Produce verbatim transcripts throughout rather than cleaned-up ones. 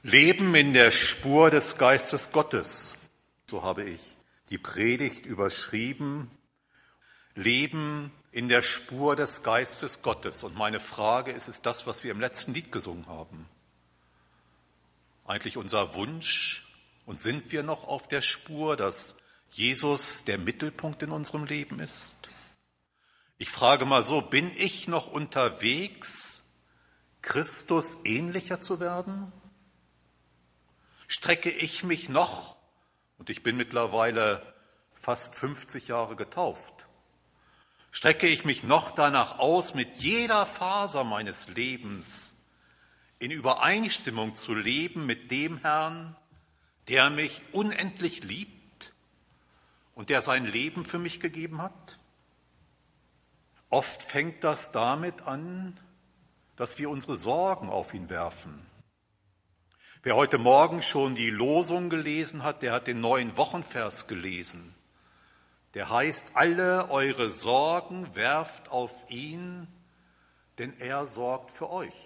Leben in der Spur des Geistes Gottes, so habe ich die Predigt überschrieben. Leben in der Spur des Geistes Gottes. Und meine Frage ist, ist das, was wir im letzten Lied gesungen haben, eigentlich unser Wunsch? Und sind wir noch auf der Spur, dass Jesus der Mittelpunkt in unserem Leben ist? Ich frage mal so, bin ich noch unterwegs, Christus ähnlicher zu werden? Strecke ich mich noch, und ich bin mittlerweile fast fünfzig Jahre getauft, strecke ich mich noch danach aus, mit jeder Faser meines Lebens in Übereinstimmung zu leben mit dem Herrn, der mich unendlich liebt und der sein Leben für mich gegeben hat? Oft fängt das damit an, dass wir unsere Sorgen auf ihn werfen. Wer heute Morgen schon die Losung gelesen hat, der hat den neuen Wochenvers gelesen. Der heißt, alle eure Sorgen werft auf ihn, denn er sorgt für euch.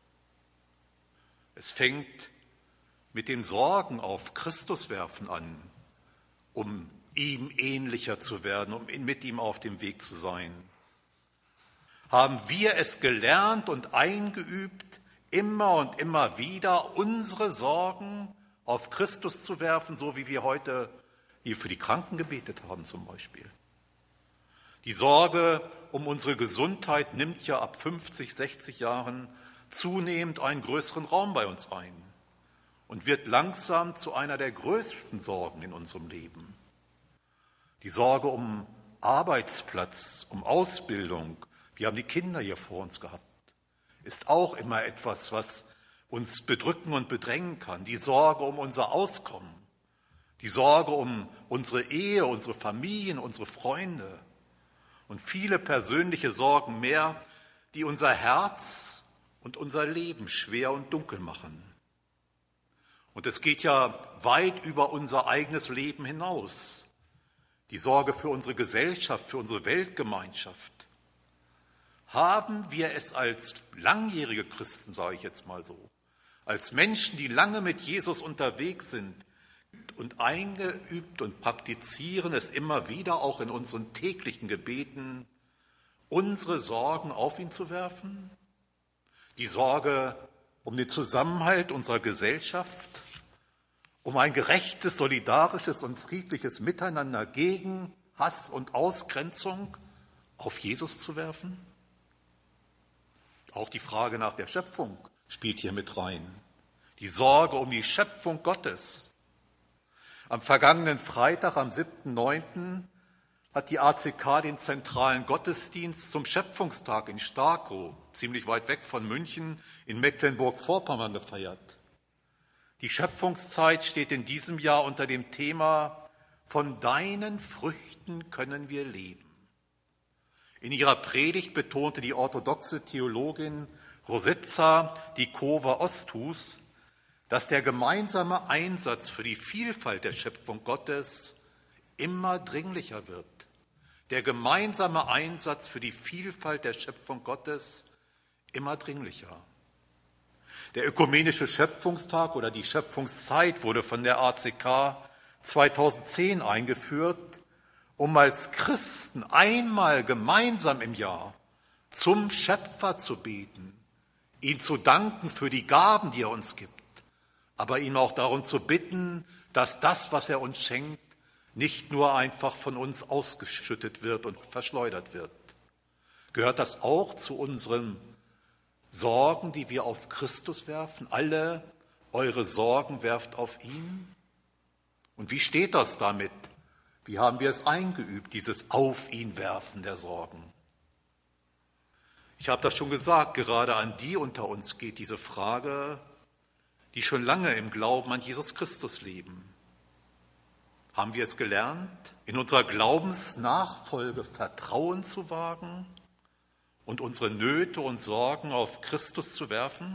Es fängt mit den Sorgen auf Christus werfen an, um ihm ähnlicher zu werden, um mit ihm auf dem Weg zu sein. Haben wir es gelernt und eingeübt, immer und immer wieder unsere Sorgen auf Christus zu werfen, so wie wir heute hier für die Kranken gebetet haben zum Beispiel. Die Sorge um unsere Gesundheit nimmt ja ab fünfzig, sechzig Jahren zunehmend einen größeren Raum bei uns ein und wird langsam zu einer der größten Sorgen in unserem Leben. Die Sorge um Arbeitsplatz, um Ausbildung, wir haben die Kinder hier vor uns gehabt, ist auch immer etwas, was uns bedrücken und bedrängen kann. Die Sorge um unser Auskommen, die Sorge um unsere Ehe, unsere Familien, unsere Freunde und viele persönliche Sorgen mehr, die unser Herz und unser Leben schwer und dunkel machen. Und es geht ja weit über unser eigenes Leben hinaus. Die Sorge für unsere Gesellschaft, für unsere Weltgemeinschaft. Haben wir es als langjährige Christen, sage ich jetzt mal so, als Menschen, die lange mit Jesus unterwegs sind und eingeübt und praktizieren es immer wieder auch in unseren täglichen Gebeten, unsere Sorgen auf ihn zu werfen? Die Sorge um den Zusammenhalt unserer Gesellschaft, um ein gerechtes, solidarisches und friedliches Miteinander gegen Hass und Ausgrenzung auf Jesus zu werfen? Auch die Frage nach der Schöpfung spielt hier mit rein. Die Sorge um die Schöpfung Gottes. Am vergangenen Freitag, am siebten neunten hat die A C K den zentralen Gottesdienst zum Schöpfungstag in Starkow, ziemlich weit weg von München, in Mecklenburg-Vorpommern gefeiert. Die Schöpfungszeit steht in diesem Jahr unter dem Thema „Von deinen Früchten können wir leben". In ihrer Predigt betonte die orthodoxe Theologin Rosica Dikova-Osthus, dass der gemeinsame Einsatz für die Vielfalt der Schöpfung Gottes immer dringlicher wird. Der gemeinsame Einsatz für die Vielfalt der Schöpfung Gottes immer dringlicher. Der ökumenische Schöpfungstag oder die Schöpfungszeit wurde von der A C K zweitausendzehn eingeführt, um als Christen einmal gemeinsam im Jahr zum Schöpfer zu beten, ihm zu danken für die Gaben, die er uns gibt, aber ihn auch darum zu bitten, dass das, was er uns schenkt, nicht nur einfach von uns ausgeschüttet wird und verschleudert wird. Gehört das auch zu unseren Sorgen, die wir auf Christus werfen? Alle eure Sorgen werft auf ihn? Und wie steht das damit? Wie haben wir es eingeübt, dieses Auf ihn werfen der Sorgen? Ich habe das schon gesagt, gerade an die unter uns geht diese Frage, die schon lange im Glauben an Jesus Christus leben. Haben wir es gelernt, in unserer Glaubensnachfolge Vertrauen zu wagen und unsere Nöte und Sorgen auf Christus zu werfen?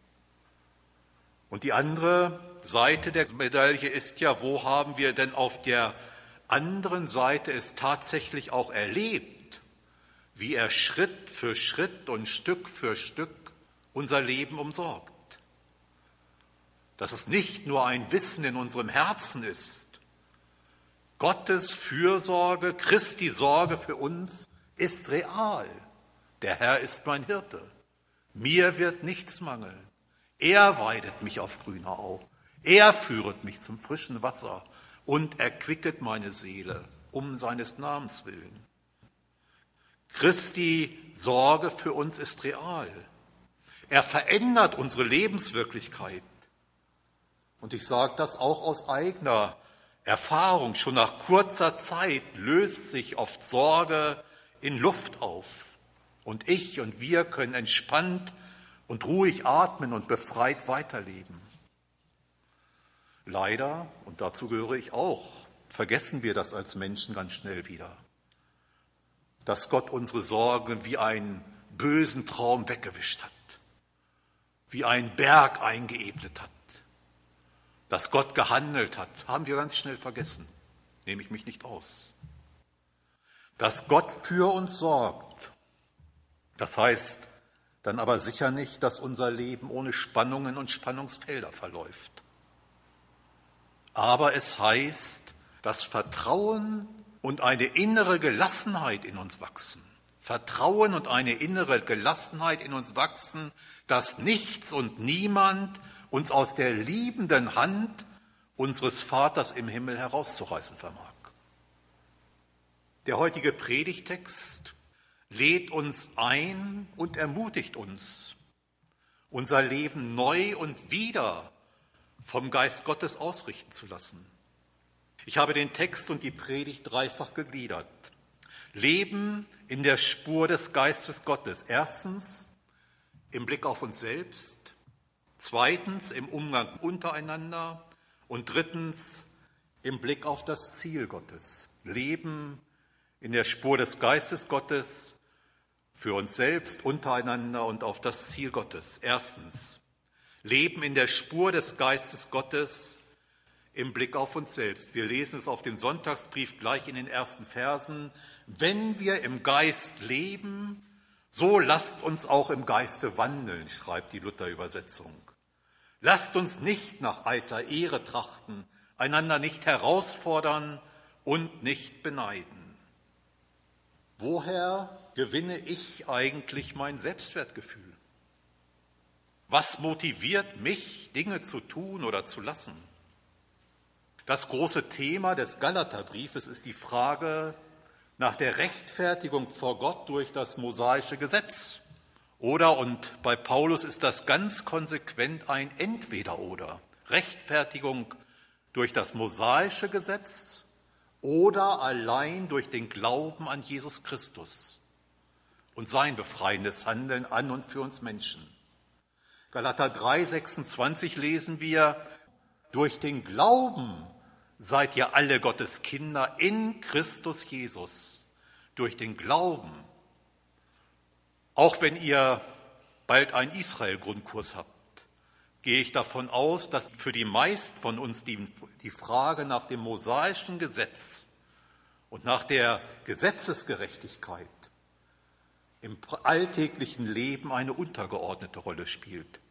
Und die andere Seite der Medaille ist ja, wo haben wir denn auf der anderen Seite es tatsächlich auch erlebt, wie er Schritt für Schritt und Stück für Stück unser Leben umsorgt. dass es nicht nur ein Wissen in unserem Herzen ist. Gottes Fürsorge, Christi Sorge für uns ist real. Der Herr ist mein Hirte. Mir wird nichts mangeln. Er weidet mich auf grüner Au. Er führet mich zum frischen Wasser und erquicket meine Seele um seines Namens willen. Christi Sorge für uns ist real. Er verändert unsere Lebenswirklichkeit. Und ich sage das auch aus eigener Erfahrung. Schon nach kurzer Zeit löst sich oft Sorge in Luft auf. Und ich und wir können entspannt und ruhig atmen und befreit weiterleben. Leider, und dazu gehöre ich auch, vergessen wir das als Menschen ganz schnell wieder, dass Gott unsere Sorgen wie einen bösen Traum weggewischt hat, wie ein Berg eingeebnet hat, dass Gott gehandelt hat, haben wir ganz schnell vergessen, nehme ich mich nicht aus. Dass Gott für uns sorgt, das heißt dann aber sicher nicht, dass unser Leben ohne Spannungen und Spannungsfelder verläuft. Aber es heißt, dass Vertrauen und eine innere Gelassenheit in uns wachsen. Vertrauen und eine innere Gelassenheit in uns wachsen, dass nichts und niemand uns aus der liebenden Hand unseres Vaters im Himmel herauszureißen vermag. Der heutige Predigtext lädt uns ein und ermutigt uns, unser Leben neu und wieder vom Geist Gottes ausrichten zu lassen. Ich habe den Text und die Predigt dreifach gegliedert. Leben in der Spur des Geistes Gottes. Erstens im Blick auf uns selbst, zweitens im Umgang untereinander und drittens im Blick auf das Ziel Gottes. Leben in der Spur des Geistes Gottes, für uns selbst, untereinander und auf das Ziel Gottes. Erstens, Leben in der Spur des Geistes Gottes im Blick auf uns selbst. Wir lesen es auf dem Sonntagsbrief gleich in den ersten Versen. Wenn wir im Geist leben, so lasst uns auch im Geiste wandeln, schreibt die Luther-Übersetzung. Lasst uns nicht nach eitler Ehre trachten, einander nicht herausfordern und nicht beneiden. Woher gewinne ich eigentlich mein Selbstwertgefühl? Was motiviert mich, Dinge zu tun oder zu lassen? Das große Thema des Galaterbriefes ist die Frage nach der Rechtfertigung vor Gott durch das mosaische Gesetz. Oder, und bei Paulus ist das ganz konsequent ein Entweder-Oder. Rechtfertigung durch das mosaische Gesetz oder allein durch den Glauben an Jesus Christus und sein befreiendes Handeln an und für uns Menschen. Galater drei, sechsundzwanzig lesen wir, durch den Glauben seid ihr alle Gottes Kinder in Christus Jesus. Durch den Glauben. Auch wenn ihr bald einen Israel-Grundkurs habt, gehe ich davon aus, dass für die meisten von uns die, die Frage nach dem mosaischen Gesetz und nach der Gesetzesgerechtigkeit im alltäglichen Leben eine untergeordnete Rolle spielt.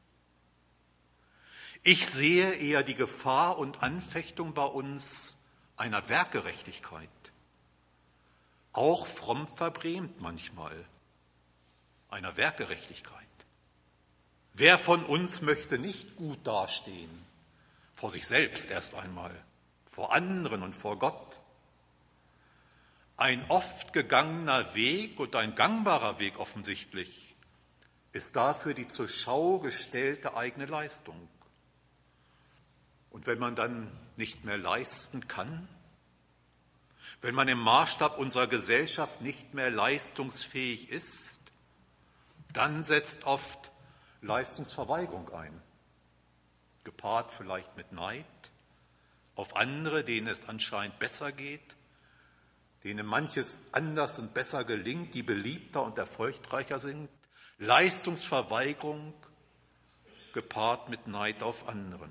Ich sehe eher die Gefahr und Anfechtung bei uns einer Werkgerechtigkeit, auch fromm verbrämt manchmal, einer Werkgerechtigkeit. Wer von uns möchte nicht gut dastehen, vor sich selbst erst einmal, vor anderen und vor Gott? Ein oft gegangener Weg und ein gangbarer Weg offensichtlich ist dafür die zur Schau gestellte eigene Leistung. Und wenn man dann nicht mehr leisten kann, wenn man im Maßstab unserer Gesellschaft nicht mehr leistungsfähig ist, dann setzt oft Leistungsverweigerung ein, gepaart vielleicht mit Neid auf andere, denen es anscheinend besser geht, denen manches anders und besser gelingt, die beliebter und erfolgreicher sind. Leistungsverweigerung gepaart mit Neid auf anderen.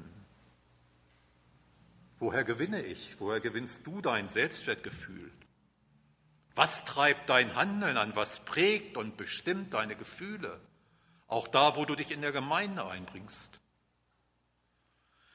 Woher gewinne ich? Woher gewinnst du dein Selbstwertgefühl? Was treibt dein Handeln an? Was prägt und bestimmt deine Gefühle? Auch da, wo du dich in der Gemeinde einbringst.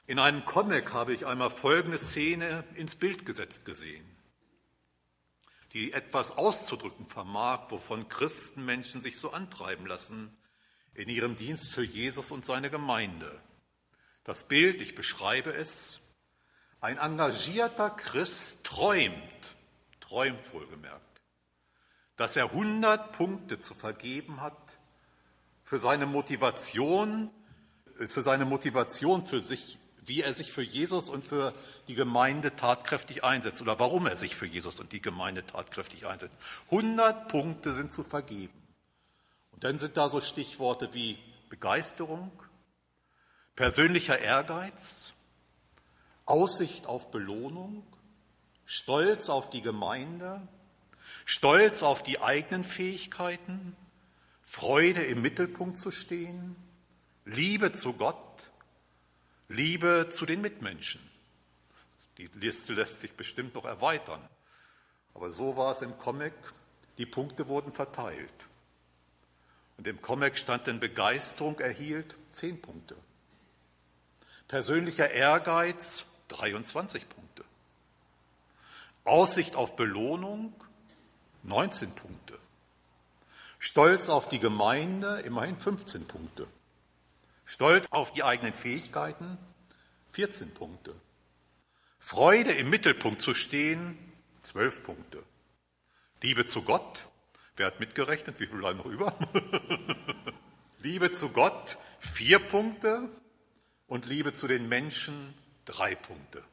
In einem Comic habe ich einmal folgende Szene ins Bild gesetzt gesehen, die etwas auszudrücken vermag, wovon Christenmenschen sich so antreiben lassen in ihrem Dienst für Jesus und seine Gemeinde. Das Bild, ich beschreibe es: Ein engagierter Christ träumt, träumt wohlgemerkt, dass er hundert Punkte zu vergeben hat für seine Motivation, für seine Motivation für sich, wie er sich für Jesus und für die Gemeinde tatkräftig einsetzt oder warum er sich für Jesus und die Gemeinde tatkräftig einsetzt. hundert Punkte sind zu vergeben. Und dann sind da so Stichworte wie Begeisterung, persönlicher Ehrgeiz, Aussicht auf Belohnung, Stolz auf die Gemeinde, Stolz auf die eigenen Fähigkeiten, Freude im Mittelpunkt zu stehen, Liebe zu Gott, Liebe zu den Mitmenschen. Die Liste lässt sich bestimmt noch erweitern. Aber so war es im Comic, die Punkte wurden verteilt. Und im Comic stand dann: Begeisterung erhielt zehn Punkte. Persönlicher Ehrgeiz dreiundzwanzig Punkte. Aussicht auf Belohnung neunzehn Punkte. Stolz auf die Gemeinde immerhin fünfzehn Punkte. Stolz auf die eigenen Fähigkeiten vierzehn Punkte. Freude im Mittelpunkt zu stehen zwölf Punkte. Liebe zu Gott, wer hat mitgerechnet, wie viel bleiben noch über? Liebe zu Gott vier Punkte und Liebe zu den Menschen drei Punkte.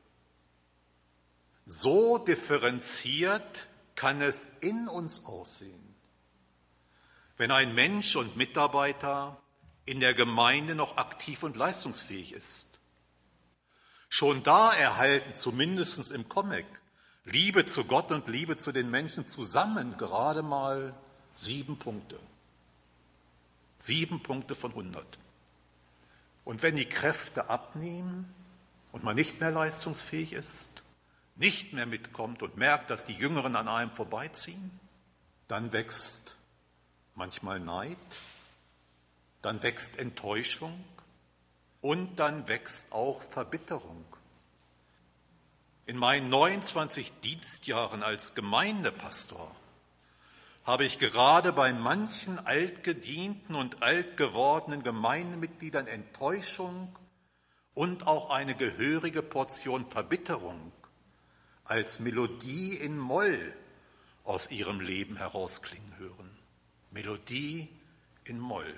So differenziert kann es in uns aussehen, wenn ein Mensch und Mitarbeiter in der Gemeinde noch aktiv und leistungsfähig ist. Schon da erhalten zumindest im Comic Liebe zu Gott und Liebe zu den Menschen zusammen gerade mal sieben Punkte. Sieben Punkte von hundert. Und wenn die Kräfte abnehmen und man nicht mehr leistungsfähig ist, nicht mehr mitkommt und merkt, dass die Jüngeren an einem vorbeiziehen, dann wächst manchmal Neid, dann wächst Enttäuschung und dann wächst auch Verbitterung. In meinen neunundzwanzig Dienstjahren als Gemeindepastor habe ich gerade bei manchen altgedienten und altgewordenen Gemeindemitgliedern Enttäuschung und auch eine gehörige Portion Verbitterung als Melodie in Moll aus ihrem Leben herausklingen hören. Melodie in Moll.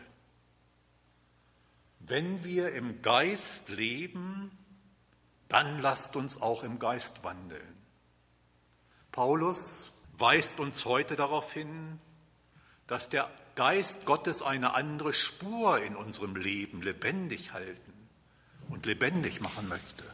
Wenn wir im Geist leben, dann lasst uns auch im Geist wandeln. Paulus weist uns heute darauf hin, dass der Geist Gottes eine andere Spur in unserem Leben lebendig halten und lebendig machen möchte.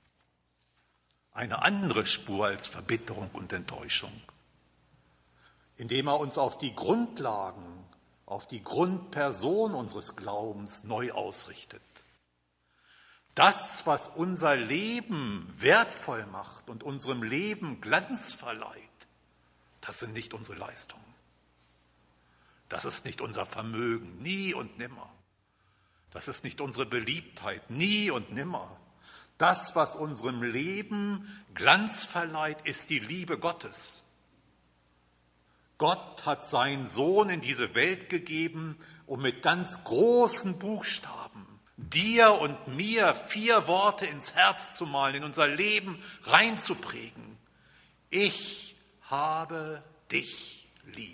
Eine andere Spur als Verbitterung und Enttäuschung, indem er uns auf die Grundlagen, auf die Grundperson unseres Glaubens neu ausrichtet. Das, was unser Leben wertvoll macht und unserem Leben Glanz verleiht, das sind nicht unsere Leistungen. Das ist nicht unser Vermögen, nie und nimmer. Das ist nicht unsere Beliebtheit, nie und nimmer. Das, was unserem Leben Glanz verleiht, ist die Liebe Gottes. Gott hat seinen Sohn in diese Welt gegeben, um mit ganz großen Buchstaben dir und mir vier Worte ins Herz zu malen, in unser Leben reinzuprägen. Ich habe dich lieb.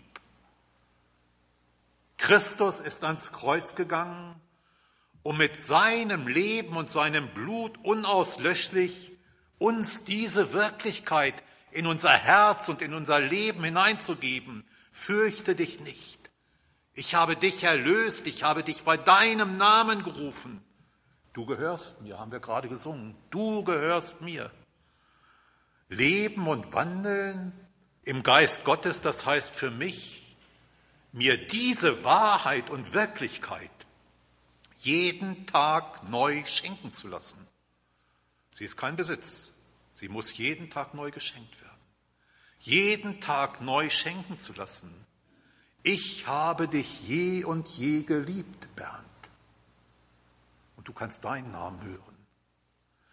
Christus ist ans Kreuz gegangen, um mit seinem Leben und seinem Blut unauslöschlich uns diese Wirklichkeit in unser Herz und in unser Leben hineinzugeben. Fürchte dich nicht. Ich habe dich erlöst, ich habe dich bei deinem Namen gerufen. Du gehörst mir, haben wir gerade gesungen. Du gehörst mir. Leben und wandeln im Geist Gottes, das heißt für mich, mir diese Wahrheit und Wirklichkeit jeden Tag neu schenken zu lassen. Sie ist kein Besitz, sie muss jeden Tag neu geschenkt werden. Jeden Tag neu schenken zu lassen. Ich habe dich je und je geliebt, Bernd. Und du kannst deinen Namen hören.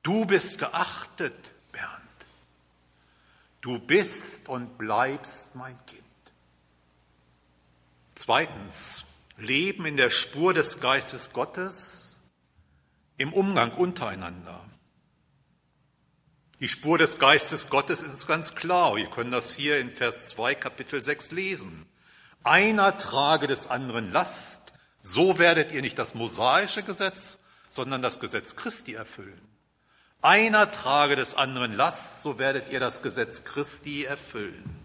Du bist geachtet, Bernd. Du bist und bleibst mein Kind. Zweitens, Leben in der Spur des Geistes Gottes im Umgang untereinander. Die Spur des Geistes Gottes ist ganz klar. Wir können das hier in Vers zwei, Kapitel sechs lesen. Einer trage des anderen Last, so werdet ihr nicht das mosaische Gesetz, sondern das Gesetz Christi erfüllen. Einer trage des anderen Last, so werdet ihr das Gesetz Christi erfüllen.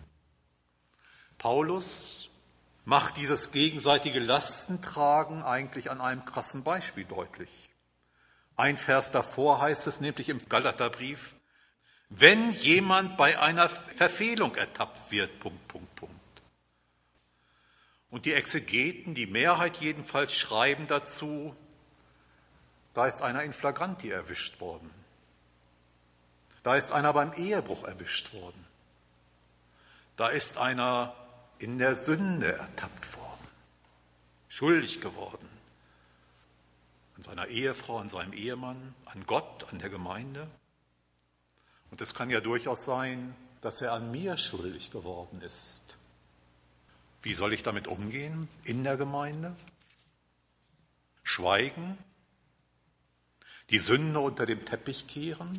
Paulus macht dieses gegenseitige Lastentragen eigentlich an einem krassen Beispiel deutlich. Ein Vers davor heißt es nämlich im Galaterbrief, wenn jemand bei einer Verfehlung ertappt wird, Punkt, Punkt, Punkt. Und die Exegeten, die Mehrheit jedenfalls, schreiben dazu, da ist einer in Flagranti erwischt worden. Da ist einer beim Ehebruch erwischt worden. Da ist einer in der Sünde ertappt worden, schuldig geworden. An seiner Ehefrau, an seinem Ehemann, an Gott, an der Gemeinde. Und es kann ja durchaus sein, dass er an mir schuldig geworden ist. Wie soll ich damit umgehen in der Gemeinde? Schweigen? Die Sünde unter dem Teppich kehren?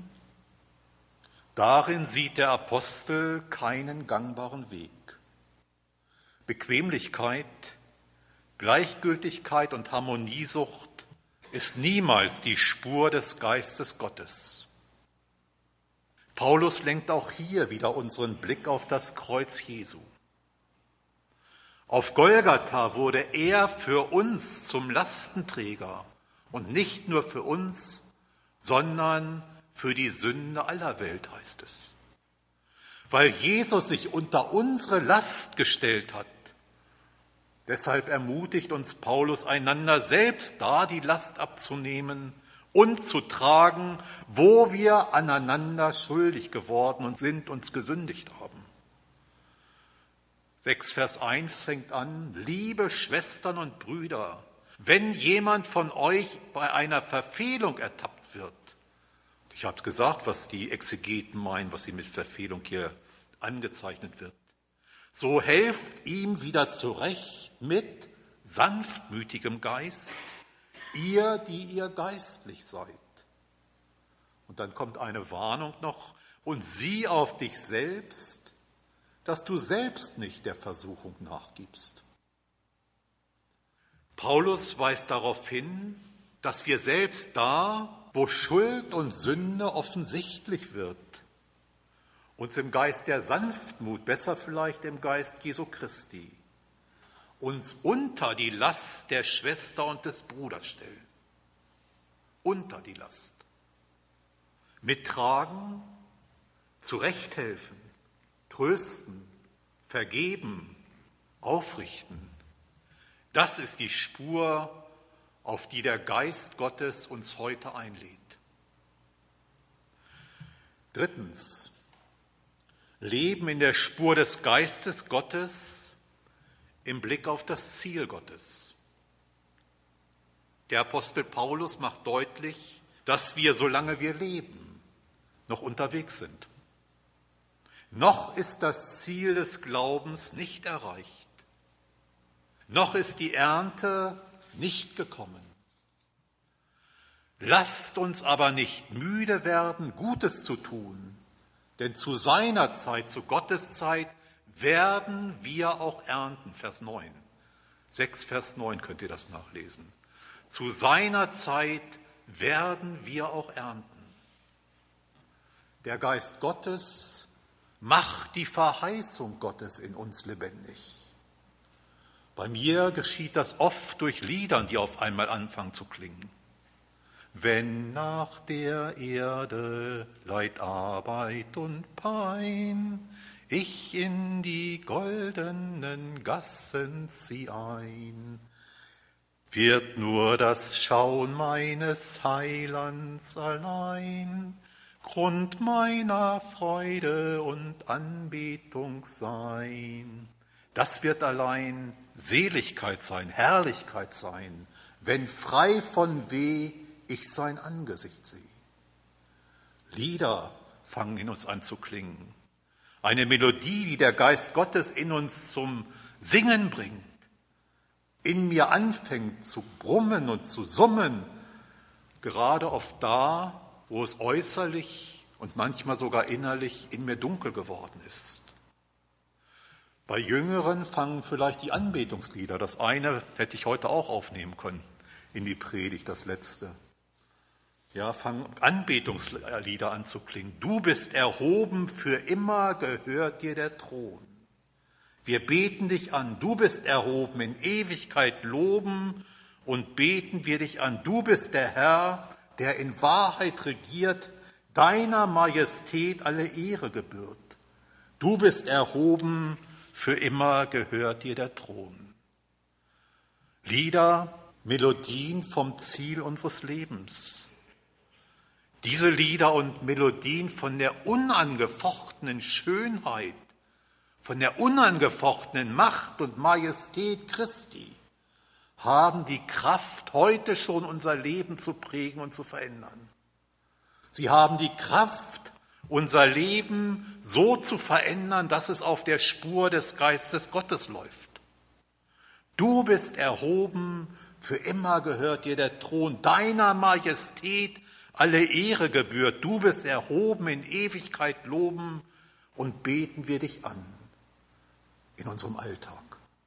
Darin sieht der Apostel keinen gangbaren Weg. Bequemlichkeit, Gleichgültigkeit und Harmoniesucht ist niemals die Spur des Geistes Gottes. Paulus lenkt auch hier wieder unseren Blick auf das Kreuz Jesu. Auf Golgatha wurde er für uns zum Lastenträger und nicht nur für uns, sondern für die Sünde aller Welt, heißt es. Weil Jesus sich unter unsere Last gestellt hat, deshalb ermutigt uns Paulus, einander selbst da die Last abzunehmen und zu tragen, wo wir aneinander schuldig geworden und sind, uns gesündigt haben. sechs Vers eins fängt an, liebe Schwestern und Brüder, wenn jemand von euch bei einer Verfehlung ertappt wird, ich habe gesagt, was die Exegeten meinen, was sie mit Verfehlung hier angezeichnet wird, so helft ihm wieder zurecht mit sanftmütigem Geist, ihr, die ihr geistlich seid. Und dann kommt eine Warnung noch, und sieh auf dich selbst, dass du selbst nicht der Versuchung nachgibst. Paulus weist darauf hin, dass wir selbst da, wo Schuld und Sünde offensichtlich wird, uns im Geist der Sanftmut, besser vielleicht im Geist Jesu Christi, uns unter die Last der Schwester und des Bruders stellen. Unter die Last. Mittragen, zurechthelfen, trösten, vergeben, aufrichten. Das ist die Spur, auf die der Geist Gottes uns heute einlädt. Drittens, Leben in der Spur des Geistes Gottes im Blick auf das Ziel Gottes. Der Apostel Paulus macht deutlich, dass wir, solange wir leben, noch unterwegs sind. Noch ist das Ziel des Glaubens nicht erreicht. Noch ist die Ernte nicht gekommen. Lasst uns aber nicht müde werden, Gutes zu tun, denn zu seiner Zeit, zu Gottes Zeit, werden wir auch ernten. Vers neun. sechs Vers neun könnt ihr das nachlesen. Zu seiner Zeit werden wir auch ernten. Der Geist Gottes macht die Verheißung Gottes in uns lebendig. Bei mir geschieht das oft durch Liedern, die auf einmal anfangen zu klingen. Wenn nach der Erde Leid, Arbeit und Pein, ich in die goldenen Gassen zieh ein, wird nur das Schauen meines Heilands allein Grund meiner Freude und Anbetung sein. Das wird allein Seligkeit sein, Herrlichkeit sein, wenn frei von Weh ich sein Angesicht sehe. Lieder fangen in uns an zu klingen. Eine Melodie, die der Geist Gottes in uns zum Singen bringt, in mir anfängt zu brummen und zu summen, gerade oft da, wo es äußerlich und manchmal sogar innerlich in mir dunkel geworden ist. Bei Jüngeren fangen vielleicht die Anbetungslieder, das eine hätte ich heute auch aufnehmen können, in die Predigt, das letzte. Ja, fangen Anbetungslieder an zu klingen. Du bist erhoben, für immer gehört dir der Thron. Wir beten dich an, du bist erhoben, in Ewigkeit loben und beten wir dich an. Du bist der Herr, der in Wahrheit regiert, deiner Majestät alle Ehre gebührt. Du bist erhoben, für immer gehört dir der Thron. Lieder, Melodien vom Ziel unseres Lebens. Diese Lieder und Melodien von der unangefochtenen Schönheit, von der unangefochtenen Macht und Majestät Christi haben die Kraft, heute schon unser Leben zu prägen und zu verändern. Sie haben die Kraft, unser Leben so zu verändern, dass es auf der Spur des Geistes Gottes läuft. Du bist erhoben, für immer gehört dir der Thron, deiner Majestät alle Ehre gebührt. Du bist erhoben, in Ewigkeit loben und beten wir dich an. In unserem Alltag,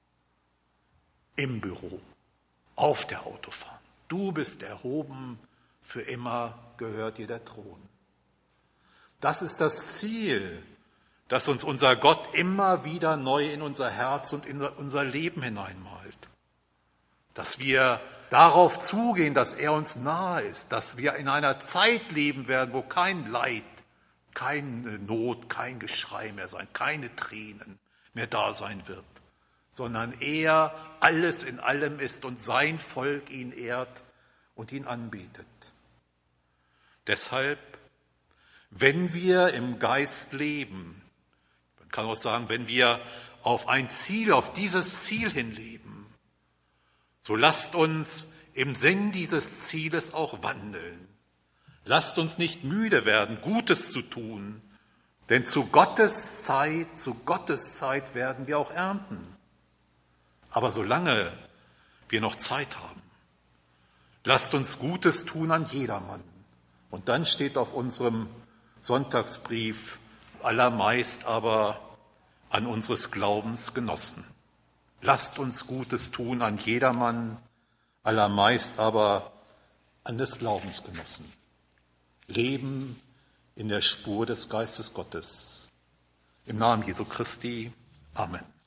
im Büro, auf der Autobahn. Du bist erhoben, für immer gehört dir der Thron. Das ist das Ziel, das uns unser Gott immer wieder neu in unser Herz und in unser Leben hineinmalt. Dass wir darauf zugehen, dass er uns nahe ist, dass wir in einer Zeit leben werden, wo kein Leid, keine Not, kein Geschrei mehr sein, keine Tränen mehr da sein wird, sondern er alles in allem ist und sein Volk ihn ehrt und ihn anbetet. Deshalb, wenn wir im Geist leben, man kann auch sagen, wenn wir auf ein Ziel, auf dieses Ziel hin leben, so lasst uns im Sinn dieses Zieles auch wandeln. Lasst uns nicht müde werden, Gutes zu tun, denn zu Gottes Zeit, zu Gottes Zeit werden wir auch ernten. Aber solange wir noch Zeit haben, lasst uns Gutes tun an jedermann. Und dann steht auf unserem Sonntagsbrief allermeist aber an unseres Glaubens Genossen. Lasst uns Gutes tun an jedermann, allermeist aber an des Glaubens Genossen. Leben in der Spur des Geistes Gottes. Im Namen Jesu Christi. Amen.